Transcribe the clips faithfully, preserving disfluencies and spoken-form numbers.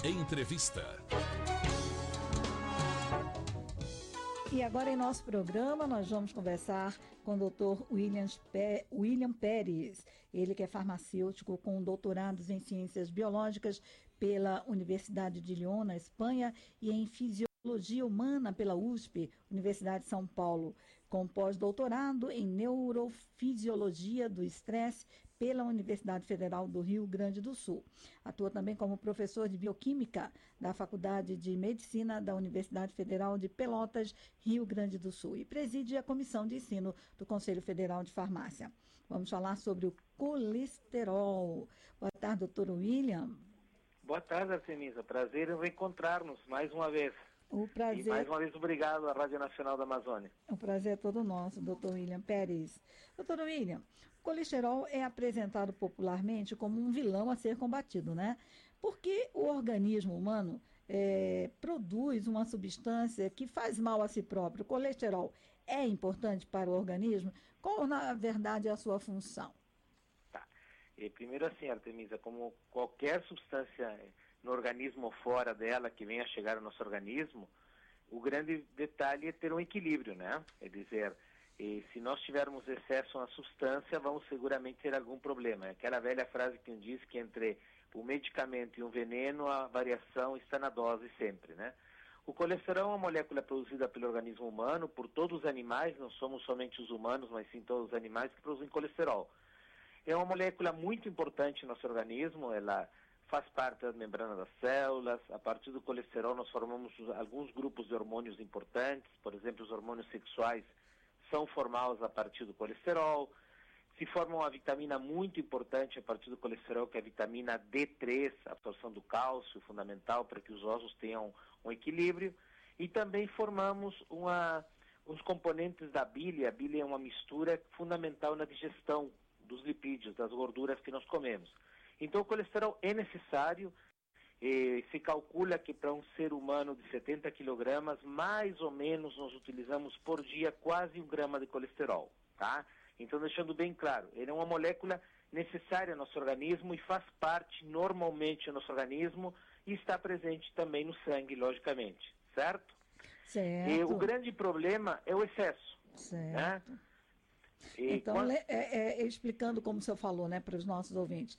Entrevista. E agora em nosso programa nós vamos conversar com o doutor William Pérez, ele que é farmacêutico com doutorados em ciências biológicas pela Universidade de Lyon, na Espanha, e em fisiologia humana pela U S P, Universidade de São Paulo, com pós-doutorado em neurofisiologia do estresse pela Universidade Federal do Rio Grande do Sul. Atua também como professor de bioquímica da Faculdade de Medicina da Universidade Federal de Pelotas, Rio Grande do Sul, e preside a Comissão de Ensino do Conselho Federal de Farmácia. Vamos falar sobre o colesterol. Boa tarde, doutor William. Boa tarde, Artemisa. Prazer em reencontrar-nos mais uma vez. O prazer... E mais uma vez, obrigado à Rádio Nacional da Amazônia. O prazer é todo nosso, doutor William Pérez. doutor William, o colesterol é apresentado popularmente como um vilão a ser combatido, né? Porque o organismo humano é, produz uma substância que faz mal a si próprio. O colesterol é importante para o organismo? Qual, na verdade, é a sua função? Tá. E primeiro assim, Artemisa, como qualquer substância no organismo ou fora dela que venha a chegar ao nosso organismo, o grande detalhe é ter um equilíbrio, né? É dizer, e se nós tivermos excesso na substância, vamos seguramente ter algum problema. É aquela velha frase que diz que entre o medicamento e o veneno, a variação está na dose sempre, né? O colesterol é uma molécula produzida pelo organismo humano, por todos os animais, não somos somente os humanos, mas sim todos os animais que produzem colesterol. É uma molécula muito importante no nosso organismo, ela faz parte da membrana das células. A partir do colesterol nós formamos alguns grupos de hormônios importantes, por exemplo, os hormônios sexuais são formados a partir do colesterol. Se forma uma vitamina muito importante a partir do colesterol, que é a vitamina D três, a absorção do cálcio, fundamental para que os ossos tenham um equilíbrio. E também formamos uma, os componentes da bile. A bile é uma mistura fundamental na digestão dos lipídios, das gorduras que nós comemos. Então o colesterol é necessário. E se calcula que para um ser humano de setenta quilogramas, mais ou menos nós utilizamos por dia quase um grama de colesterol, tá? Então, deixando bem claro, ele é uma molécula necessária ao nosso organismo e faz parte normalmente do nosso organismo e está presente também no sangue, logicamente, certo? Certo. E o grande problema é o excesso, certo. Né? E então, quando... é, é, explicando como o senhor falou, né, para os nossos ouvintes,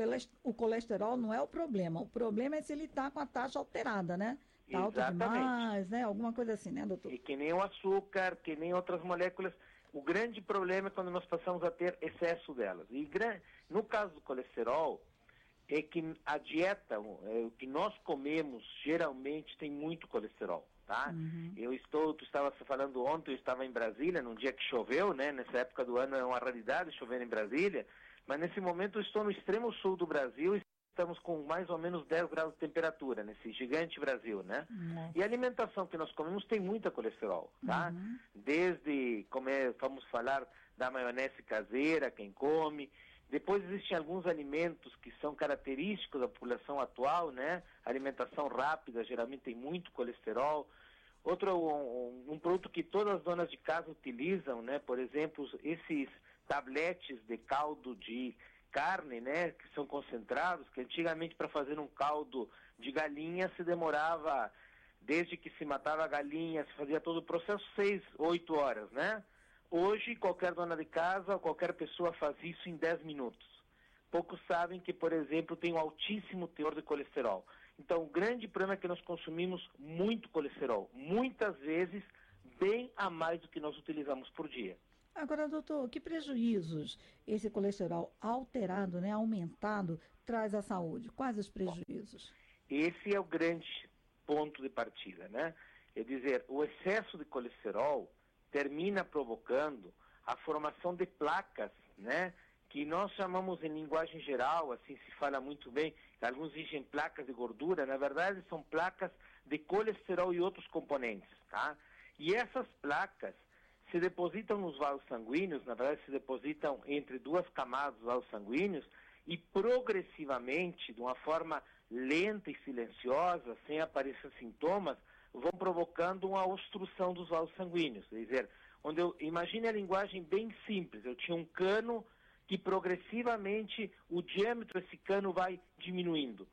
o colesterol não é o problema, o problema é se ele está com a taxa alterada, né? Está alto demais, né? Alguma coisa assim, né, doutor? E que nem o açúcar, que nem outras moléculas, o grande problema é quando nós passamos a ter excesso delas. E no caso do colesterol, é que a dieta, o que nós comemos, geralmente tem muito colesterol. Tá? Uhum. Eu estou, tu estava falando ontem, eu estava em Brasília, num dia que choveu, né? Nessa época do ano é uma raridade chover em Brasília, mas nesse momento eu estou no extremo sul do Brasil e estamos com mais ou menos dez graus de temperatura, nesse gigante Brasil, né? Uhum. E a alimentação que nós comemos tem muita colesterol, tá? Uhum. Desde, comer, vamos falar da maionese caseira, quem come. Depois existem alguns alimentos que são característicos da população atual, né? Alimentação rápida geralmente tem muito colesterol. Outro, um, um produto que todas as donas de casa utilizam, né? Por exemplo, esses tabletes de caldo de carne, né? Que são concentrados, que antigamente para fazer um caldo de galinha se demorava, desde que se matava a galinha, se fazia todo o processo, seis, oito horas, né? Hoje, qualquer dona de casa, qualquer pessoa faz isso em dez minutos. Poucos sabem que, por exemplo, tem um altíssimo teor de colesterol. Então, o grande problema é que nós consumimos muito colesterol. Muitas vezes, bem a mais do que nós utilizamos por dia. Agora, doutor, que prejuízos esse colesterol alterado, né, aumentado, traz à saúde? Quais os prejuízos? Bom, esse é o grande ponto de partida, né? É dizer, o excesso de colesterol termina provocando a formação de placas, né? Que nós chamamos em linguagem geral, assim se fala muito bem, alguns dizem placas de gordura, na verdade são placas de colesterol e outros componentes, tá? E essas placas se depositam nos vasos sanguíneos, na verdade se depositam entre duas camadas dos vasos sanguíneos e progressivamente, de uma forma lenta e silenciosa, sem aparecer sintomas, vão provocando uma obstrução dos vasos sanguíneos. Quer dizer, onde eu imagine a linguagem bem simples, eu tinha um cano que progressivamente o diâmetro desse cano vai diminuindo.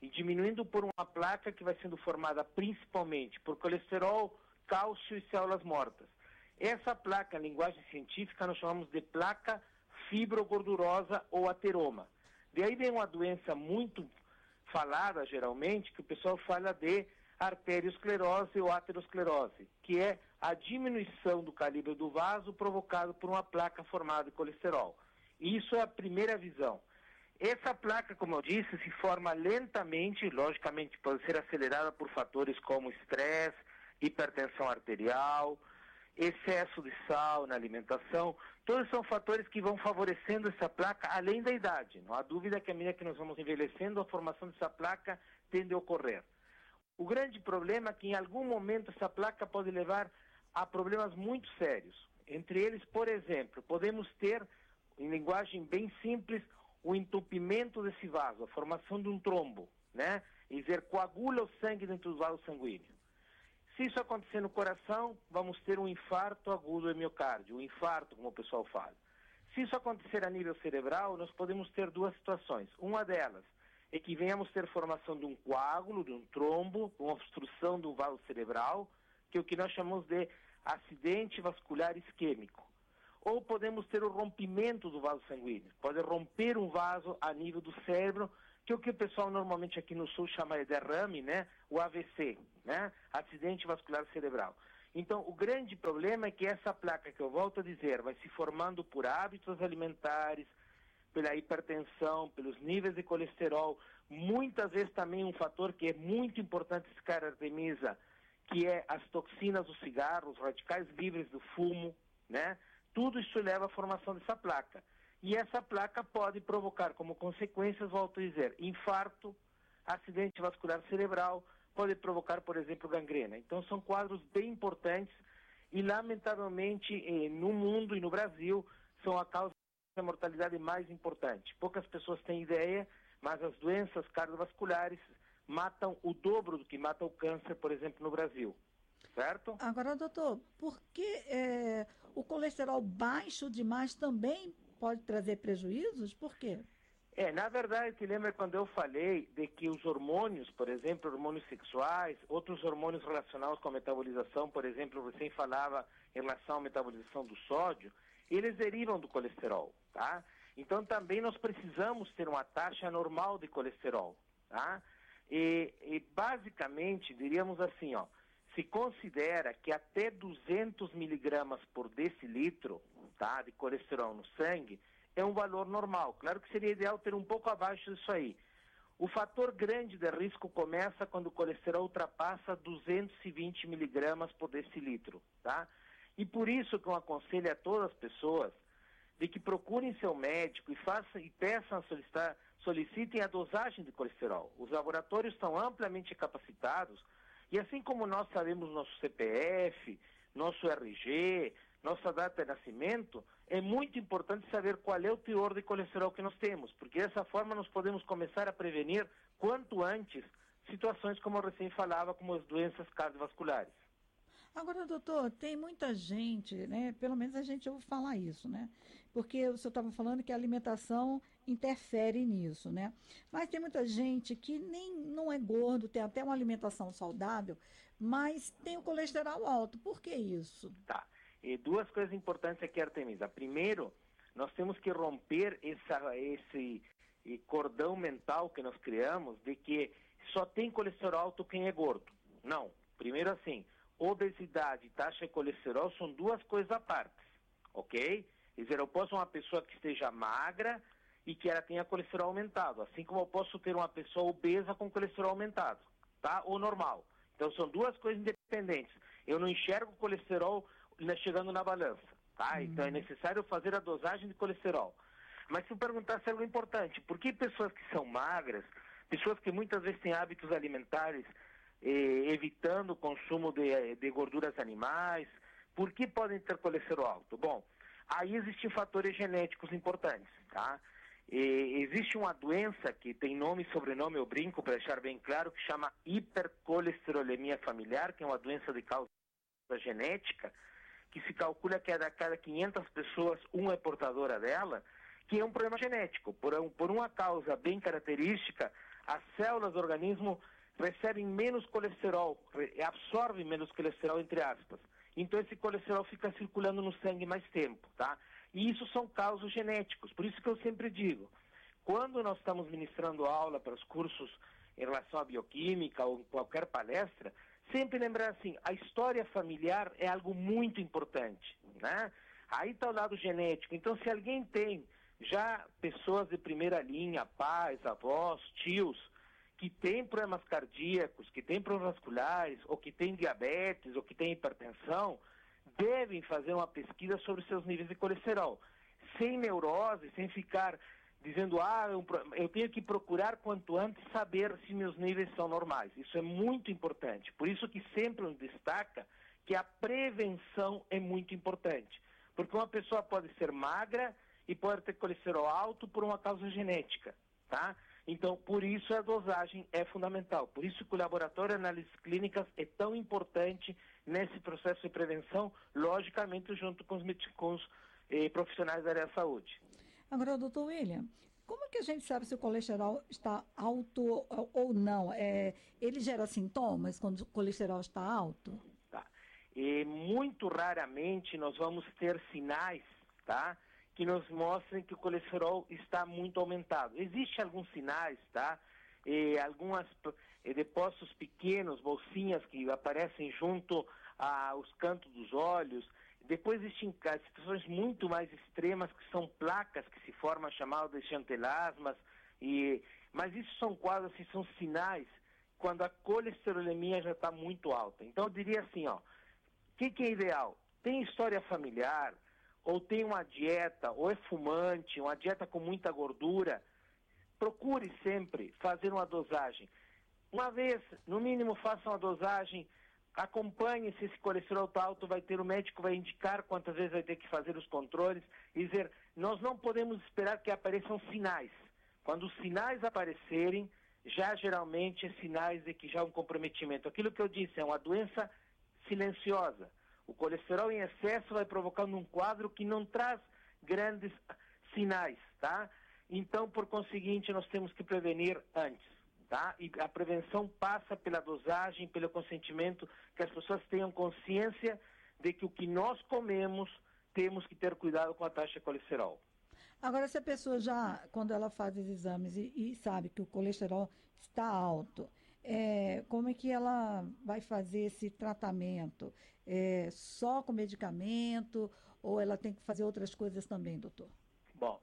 e diminuindo por uma placa que vai sendo formada principalmente por colesterol, cálcio e células mortas. Essa placa, em linguagem científica, nós chamamos de placa fibrogordurosa ou ateroma. Daí vem uma doença muito falada, geralmente, que o pessoal fala de arteriosclerose ou aterosclerose, que é a diminuição do calibre do vaso provocado por uma placa formada de colesterol. Isso é a primeira visão. Essa placa, como eu disse, se forma lentamente, logicamente pode ser acelerada por fatores como estresse, hipertensão arterial, excesso de sal na alimentação. Todos são fatores que vão favorecendo essa placa além da idade. Não há dúvida que à medida que nós vamos envelhecendo, a formação dessa placa tende a ocorrer. O grande problema é que em algum momento essa placa pode levar a problemas muito sérios. Entre eles, por exemplo, podemos ter, em linguagem bem simples, o entupimento desse vaso, a formação de um trombo, né? E dizer, coagula o sangue dentro do vaso sanguíneo. Se isso acontecer no coração, vamos ter um infarto agudo do miocárdio, um infarto, como o pessoal fala. Se isso acontecer a nível cerebral, nós podemos ter duas situações. Uma delas é que venhamos ter formação de um coágulo, de um trombo, uma obstrução do vaso cerebral, que é o que nós chamamos de acidente vascular isquêmico. Ou podemos ter o rompimento do vaso sanguíneo. Pode romper um vaso a nível do cérebro, que é o que o pessoal normalmente aqui no sul chama de derrame, né? O A V C, né? Acidente vascular cerebral. Então, o grande problema é que essa placa, que eu volto a dizer, vai se formando por hábitos alimentares, pela hipertensão, pelos níveis de colesterol, muitas vezes também um fator que é muito importante, cara, Artemisa, que é as toxinas do cigarro, os radicais livres do fumo, né? Tudo isso leva à formação dessa placa. E essa placa pode provocar como consequências, volto a dizer, infarto, acidente vascular cerebral, pode provocar, por exemplo, gangrena. Então são quadros bem importantes e, lamentavelmente, eh, no mundo e no Brasil, são a causa da mortalidade mais importante. Poucas pessoas têm ideia, mas as doenças cardiovasculares matam o dobro do que mata o câncer, por exemplo, no Brasil. Certo? Agora, doutor, por que é, o colesterol baixo demais também pode trazer prejuízos? Por quê? É, na verdade, te lembra quando eu falei de que os hormônios, por exemplo, hormônios sexuais, outros hormônios relacionados com a metabolização, por exemplo, você falava em relação à metabolização do sódio, eles derivam do colesterol, tá? Então também nós precisamos ter uma taxa normal de colesterol, tá? E, e basicamente, diríamos assim, ó, se considera que até duzentos miligramas por decilitro, tá, de colesterol no sangue é um valor normal. Claro que seria ideal ter um pouco abaixo disso aí. O fator grande de risco começa quando o colesterol ultrapassa duzentos e vinte miligramas por decilitro, tá? E por isso que eu aconselho a todas as pessoas de que procurem seu médico e façam e peçam a solicitar, solicitem a dosagem de colesterol. Os laboratórios estão amplamente capacitados. E assim como nós sabemos nosso C P F, nosso R G, nossa data de nascimento, é muito importante saber qual é o teor de colesterol que nós temos, porque dessa forma nós podemos começar a prevenir quanto antes situações como eu recém falava, como as doenças cardiovasculares. Agora, doutor, tem muita gente, né? Pelo menos a gente ouve falar isso, né? Porque o senhor estava falando que a alimentação interfere nisso, né? Mas tem muita gente que nem não é gordo, tem até uma alimentação saudável, mas tem o colesterol alto. Por que isso? Tá. E duas coisas importantes aqui, Artemisa. Primeiro, nós temos que romper essa, esse cordão mental que nós criamos de que só tem colesterol alto quem é gordo. Não. Primeiro assim, obesidade e taxa de colesterol são duas coisas à parte, ok? Quer dizer, eu posso ter uma pessoa que esteja magra e que ela tenha colesterol aumentado, assim como eu posso ter uma pessoa obesa com colesterol aumentado, tá? Ou normal. Então são duas coisas independentes. Eu não enxergo o colesterol chegando na balança, tá? Uhum. Então é necessário fazer a dosagem de colesterol. Mas se eu perguntasse algo importante, por que pessoas que são magras, pessoas que muitas vezes têm hábitos alimentares Eh, evitando o consumo de, de gorduras animais, por que podem ter colesterol alto? Bom, aí existem fatores genéticos importantes, tá? E existe uma doença que tem nome e sobrenome, eu brinco para deixar bem claro, que chama hipercolesterolemia familiar, que é uma doença de causa genética, que se calcula que a cada quinhentas pessoas, uma é portadora dela, que é um problema genético. Por, um, por uma causa bem característica, as células do organismo recebem menos colesterol, absorvem menos colesterol, entre aspas. Então esse colesterol fica circulando no sangue mais tempo, tá? E isso são causos genéticos. Por isso que eu sempre digo, quando nós estamos ministrando aula para os cursos em relação à bioquímica ou qualquer palestra, sempre lembrar assim, a história familiar é algo muito importante, né? Aí está o lado genético. Então, se alguém tem já pessoas de primeira linha, pais, avós, tios, que têm problemas cardíacos, que têm problemas vasculares, ou que têm diabetes, ou que têm hipertensão, devem fazer uma pesquisa sobre seus níveis de colesterol, sem neurose, sem ficar dizendo, ah, eu, eu tenho que procurar quanto antes saber se meus níveis são normais. Isso é muito importante. Por isso que sempre nos destaca que a prevenção é muito importante. Porque uma pessoa pode ser magra e pode ter colesterol alto por uma causa genética, tá? Então, por isso a dosagem é fundamental. Por isso que o laboratório de análises clínicas é tão importante nesse processo de prevenção, logicamente junto com os, com os eh, profissionais da área da saúde. Agora, doutor William, como que a gente sabe se o colesterol está alto ou não? É, ele gera sintomas quando o colesterol está alto? Tá. E muito raramente nós vamos ter sinais, tá, que nos mostrem que o colesterol está muito aumentado. Existem alguns sinais, tá? E algumas e depósitos pequenos, bolsinhas que aparecem junto aos cantos dos olhos. Depois existem situações muito mais extremas, que são placas que se formam, chamadas de chantelasmas, e, mas isso são quadros, assim, são sinais quando a colesterolemia já está muito alta. Então eu diria assim, ó, o que, que é ideal? Tem história familiar, ou tem uma dieta, ou é fumante, uma dieta com muita gordura, procure sempre fazer uma dosagem. Uma vez, no mínimo, faça uma dosagem. Acompanhe se esse colesterol está alto, vai ter o médico, vai indicar quantas vezes vai ter que fazer os controles e dizer, nós não podemos esperar que apareçam sinais. Quando os sinais aparecerem, já geralmente é sinais de que já há um comprometimento. Aquilo que eu disse, é uma doença silenciosa. O colesterol em excesso vai provocando um quadro que não traz grandes sinais, tá? Então, por conseguinte, nós temos que prevenir antes. Tá? E a prevenção passa pela dosagem, pelo consentimento, que as pessoas tenham consciência de que o que nós comemos, temos que ter cuidado com a taxa de colesterol. Agora, se a pessoa já, quando ela faz os exames e, e sabe que o colesterol está alto, é, como é que ela vai fazer esse tratamento? É, só com medicamento ou ela tem que fazer outras coisas também, doutor? Bom,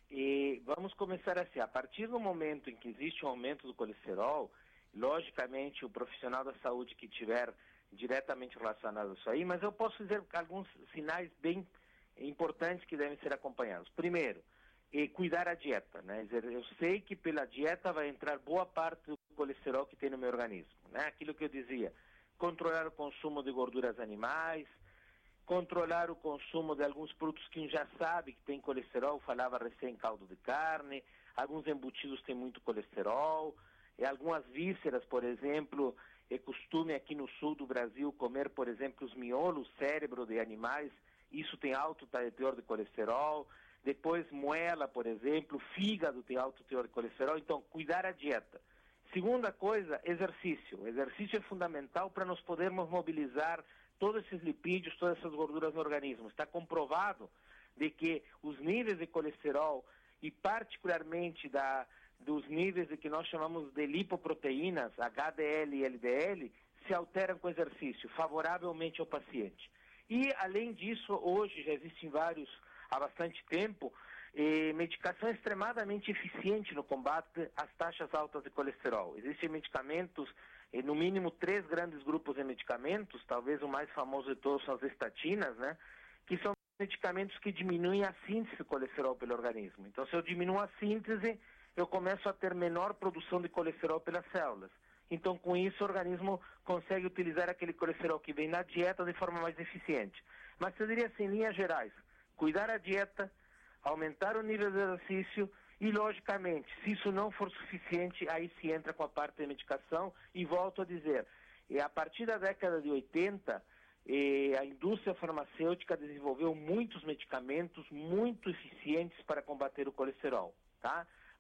e vamos começar assim, a partir do momento em que existe um aumento do colesterol, logicamente o profissional da saúde que tiver diretamente relacionado a isso aí, mas eu posso dizer alguns sinais bem importantes que devem ser acompanhados. Primeiro, é cuidar a dieta, né? Quer dizer, eu sei que pela dieta vai entrar boa parte do colesterol que tem no meu organismo, né? Aquilo que eu dizia, controlar o consumo de gorduras animais, controlar o consumo de alguns produtos que já sabe que tem colesterol, falava recém caldo de carne, alguns embutidos têm muito colesterol, e algumas vísceras, por exemplo, é costume aqui no sul do Brasil comer, por exemplo, os miolos, cérebro de animais, isso tem alto teor de colesterol, depois moela, por exemplo, fígado tem alto teor de colesterol, então cuidar a dieta. Segunda coisa, exercício. O exercício é fundamental para nós podermos mobilizar todos esses lipídios, todas essas gorduras no organismo. Está comprovado de que os níveis de colesterol e particularmente da, dos níveis de que nós chamamos de lipoproteínas, H D L e L D L, se alteram com exercício, favoravelmente ao paciente. E, além disso, hoje já existem vários, há bastante tempo, eh, medicação extremadamente eficiente no combate às taxas altas de colesterol. Existem medicamentos, eh, no mínimo três grandes grupos de medicamentos, talvez o mais famoso de todos são as estatinas, né? Que são medicamentos que diminuem a síntese do colesterol pelo organismo. Então, se eu diminuo a síntese, eu começo a ter menor produção de colesterol pelas células. Então, com isso, o organismo consegue utilizar aquele colesterol que vem na dieta de forma mais eficiente. Mas eu diria assim, em linhas gerais, cuidar a dieta, aumentar o nível de exercício e, logicamente, se isso não for suficiente, aí se entra com a parte de medicação. E volto a dizer, e a partir da década de oitenta, eh, a indústria farmacêutica desenvolveu muitos medicamentos muito eficientes para combater o colesterol, tá?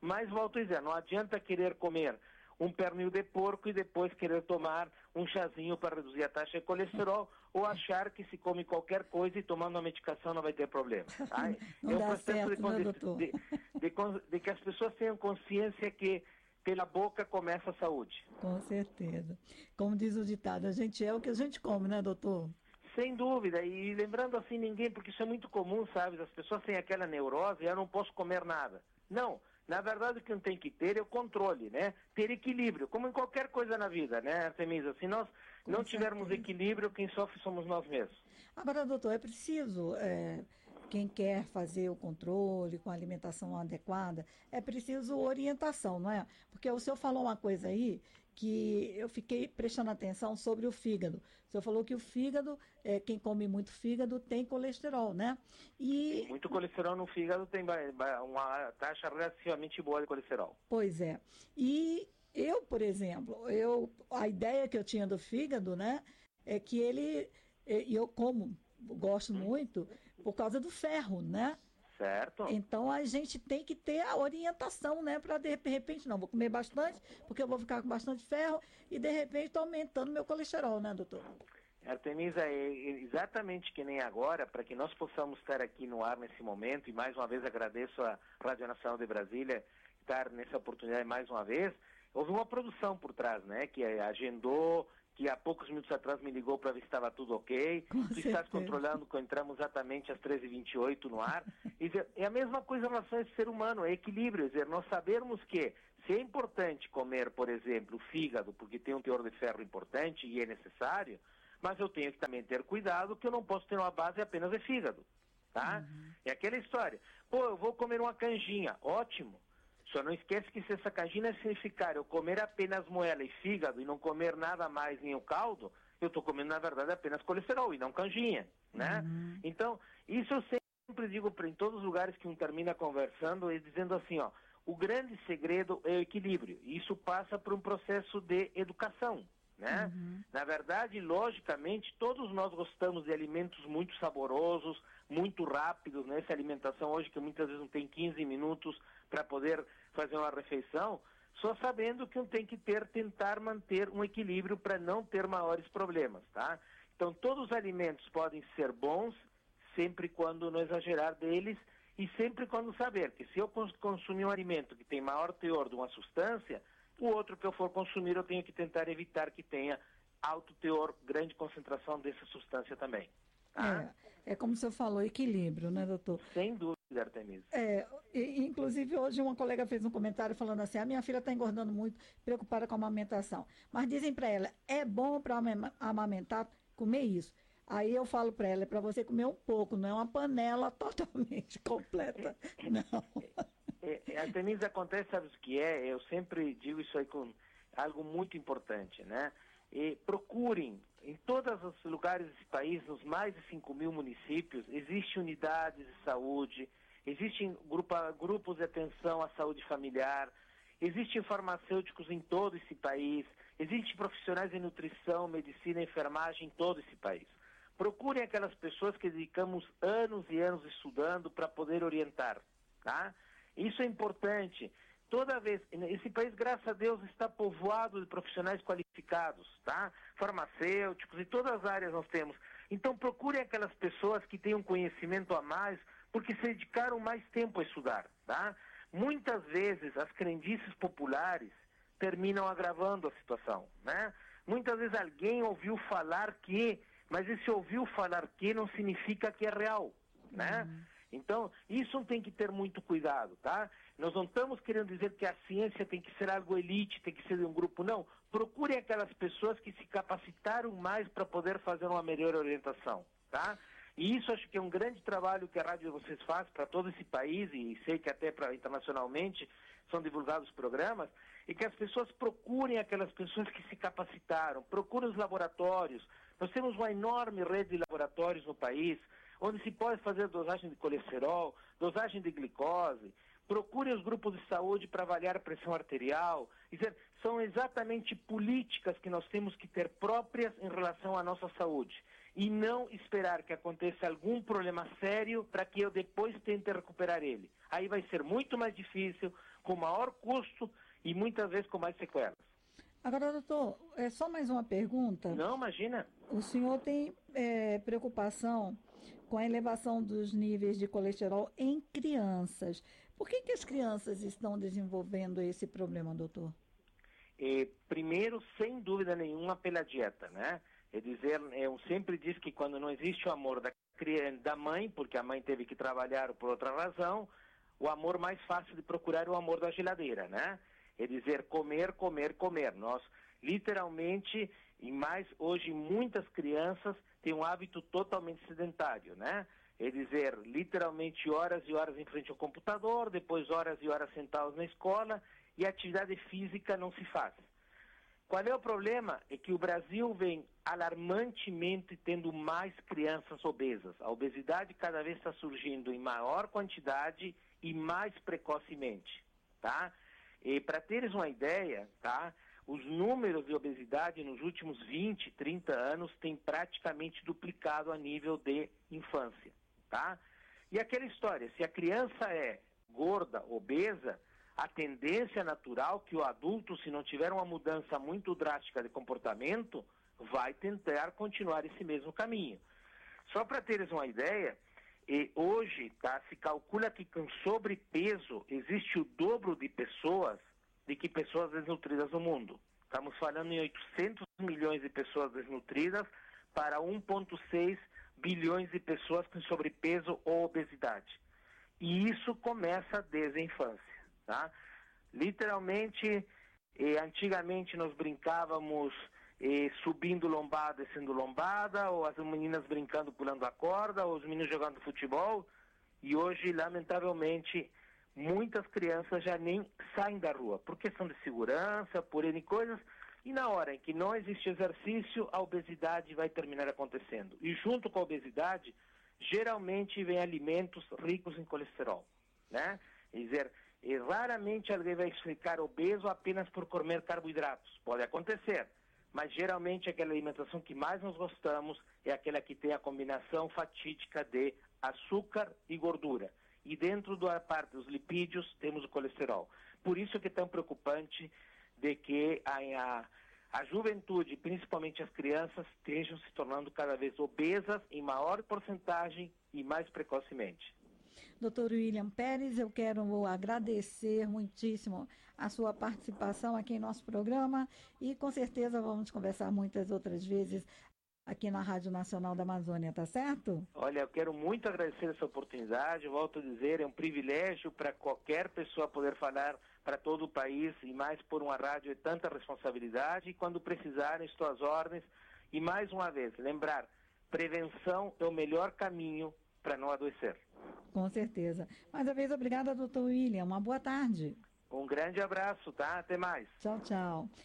Mas, volto a dizer, não adianta querer comer um pernil de porco e depois querer tomar um chazinho para reduzir a taxa de colesterol ou achar que se come qualquer coisa e tomando uma medicação não vai ter problema. Tá? Não é um dá processo certo, de, né, de, doutor? de, de, de que as pessoas tenham consciência que pela boca começa a saúde. Com certeza. Como diz o ditado, a gente é o que a gente come, né, doutor? Sem dúvida, e lembrando assim ninguém, porque isso é muito comum, sabe? As pessoas têm aquela neurose, eu não posso comer nada. Não, na verdade o que não tem que ter é o controle, né? Ter equilíbrio, como em qualquer coisa na vida, né, Artemisa? Se nós Com não tivermos certeza. equilíbrio, quem sofre somos nós mesmos. Agora, doutor, é preciso, é, quem quer fazer o controle com a alimentação adequada, é preciso orientação, não é? Porque o senhor falou uma coisa aí que eu fiquei prestando atenção sobre o fígado. O senhor falou que o fígado, é, quem come muito fígado tem colesterol, né? Tem E, muito colesterol no fígado, tem ba- ba- uma taxa relativamente boa de colesterol. pois é. E eu, por exemplo, eu, a ideia que eu tinha do fígado, né, é que ele, é, e eu como, gosto Hum? muito, por causa do ferro, né? Certo? Então a gente tem que ter a orientação, né? Para de repente, não, vou comer bastante, porque eu vou ficar com bastante ferro e de repente estou aumentando meu colesterol, né, doutor? Artemisa, é exatamente que nem agora, para que nós possamos estar aqui no ar nesse momento, e mais uma vez agradeço a Rádio Nacional de Brasília estar nessa oportunidade mais uma vez, houve uma produção por trás, né, que agendou, que há poucos minutos atrás me ligou para ver se estava tudo ok, Com tu certeza. estás controlando que entramos exatamente às treze e vinte e oito no ar, e dizer, é a mesma coisa em relação a esse ser humano, é equilíbrio, é dizer, nós sabermos que se é importante comer, por exemplo, fígado, porque tem um teor de ferro importante e é necessário, mas eu tenho que também ter cuidado que eu não posso ter uma base apenas de fígado, tá? Uhum. É aquela história. Pô, eu vou comer uma canjinha, ótimo. Só não esquece que se essa canjinha significar eu comer apenas moela e fígado e não comer nada mais nem o caldo, eu estou comendo, na verdade, apenas colesterol e não canjinha, né? Uhum. Então, isso eu sempre digo pra, em todos os lugares que um termina conversando e dizendo assim, ó, o grande segredo é o equilíbrio. E isso passa por um processo de educação, né? Uhum. Na verdade, logicamente, todos nós gostamos de alimentos muito saborosos, muito rápidos, né? Essa alimentação hoje que muitas vezes não tem quinze minutos para poder fazer uma refeição, só sabendo que um tem que ter, tentar manter um equilíbrio para não ter maiores problemas, tá? Então, todos os alimentos podem ser bons, sempre quando não exagerar deles, e sempre quando saber que se eu consumir um alimento que tem maior teor de uma substância, o outro que eu for consumir eu tenho que tentar evitar que tenha alto teor, grande concentração dessa substância também. Tá? É, é como o senhor falou, equilíbrio, né, doutor? Sem dúvida, Artemisa. É, e, inclusive hoje uma colega fez um comentário falando assim, a minha filha está engordando muito, preocupada com a amamentação. Mas dizem para ela, é bom para amamentar comer isso. Aí eu falo para ela, é para você comer um pouco, não é uma panela totalmente completa, não. É, é, Artemisa, acontece, sabe o que é? Eu sempre digo isso aí com algo muito importante, né? E procurem, em todos os lugares desse país, nos mais de cinco mil municípios, existem unidades de saúde, existem grupa, grupos de atenção à saúde familiar, existem farmacêuticos em todo esse país, existem profissionais de nutrição, medicina e enfermagem em todo esse país. Procurem aquelas pessoas que dedicamos anos e anos estudando para poder orientar, tá? Isso é importante. Toda vez, esse país, graças a Deus, está povoado de profissionais qualificados, tá? Farmacêuticos, e todas as áreas nós temos. Então procurem aquelas pessoas que têm um conhecimento a mais, porque se dedicaram mais tempo a estudar, tá? Muitas vezes as crendices populares terminam agravando a situação, né? Muitas vezes alguém ouviu falar que, mas esse ouviu falar que não significa que é real, né? Uhum. Então, isso tem que ter muito cuidado, tá? Nós não estamos querendo dizer que a ciência tem que ser algo elite, tem que ser de um grupo, não. Procurem aquelas pessoas que se capacitaram mais para poder fazer uma melhor orientação, tá? E isso acho que é um grande trabalho que a rádio de vocês faz para todo esse país, e sei que até pra, internacionalmente são divulgados programas, e que as pessoas procurem aquelas pessoas que se capacitaram, procurem os laboratórios. Nós temos uma enorme rede de laboratórios no país, onde se pode fazer dosagem de colesterol, dosagem de glicose. Procure os grupos de saúde para avaliar a pressão arterial. Quer dizer, são exatamente políticas que nós temos que ter próprias em relação à nossa saúde. E não esperar que aconteça algum problema sério para que eu depois tente recuperar ele. Aí vai ser muito mais difícil, com maior custo e muitas vezes com mais sequelas. Agora, doutor, é só mais uma pergunta. Não, imagina. O senhor tem é, preocupação com a elevação dos níveis de colesterol em crianças. Por que que as crianças estão desenvolvendo esse problema, doutor? E, primeiro, sem dúvida nenhuma, pela dieta, né? É dizer, eu sempre disse que quando não existe o amor da criança, da mãe, porque a mãe teve que trabalhar por outra razão, o amor mais fácil de procurar é o amor da geladeira, né? É dizer, comer, comer, comer. Nós, literalmente, e mais hoje, muitas crianças têm um hábito totalmente sedentário, né? É dizer, literalmente horas e horas em frente ao computador, depois horas e horas sentados na escola, e a atividade física não se faz. Qual é o problema? É que o Brasil vem alarmantemente tendo mais crianças obesas. A obesidade cada vez está surgindo em maior quantidade e mais precocemente, tá? E para teres uma ideia, tá? Os números de obesidade nos últimos vinte, trinta anos têm praticamente duplicado a nível de infância, tá? E aquela história, se a criança é gorda, obesa, a tendência natural que o adulto, se não tiver uma mudança muito drástica de comportamento, vai tentar continuar esse mesmo caminho. Só para teres uma ideia, e hoje tá, se calcula que com sobrepeso existe o dobro de pessoas de que pessoas desnutridas no mundo. Estamos falando em oitocentos milhões de pessoas desnutridas para um vírgula seis bilhões de pessoas com sobrepeso ou obesidade. E isso começa desde a infância. Tá? Literalmente, eh, antigamente nós brincávamos eh, subindo lombada, descendo lombada, ou as meninas brincando pulando a corda, ou os meninos jogando futebol, e hoje, lamentavelmente, muitas crianças já nem saem da rua, por questão de segurança, por N coisas, e na hora em que não existe exercício, a obesidade vai terminar acontecendo. E junto com a obesidade, geralmente vem alimentos ricos em colesterol, né? Quer dizer, e raramente alguém vai ficar obeso apenas por comer carboidratos. Pode acontecer, mas geralmente aquela alimentação que mais nós gostamos é aquela que tem a combinação fatídica de açúcar e gordura. E dentro da parte dos lipídios temos o colesterol. Por isso que é tão preocupante de que a, a, a juventude, principalmente as crianças, estejam se tornando cada vez obesas em maior porcentagem e mais precocemente. doutor William Pérez, eu quero agradecer muitíssimo a sua participação aqui em nosso programa e com certeza vamos conversar muitas outras vezes aqui na Rádio Nacional da Amazônia, tá certo? Olha, eu quero muito agradecer essa oportunidade, eu volto a dizer, é um privilégio para qualquer pessoa poder falar para todo o país e mais por uma rádio é tanta responsabilidade e quando precisarem estou às ordens e mais uma vez, lembrar, prevenção é o melhor caminho para não adoecer. Com certeza. Mais uma vez, obrigada, doutor William. Uma boa tarde. Um grande abraço, tá? Até mais. Tchau, tchau.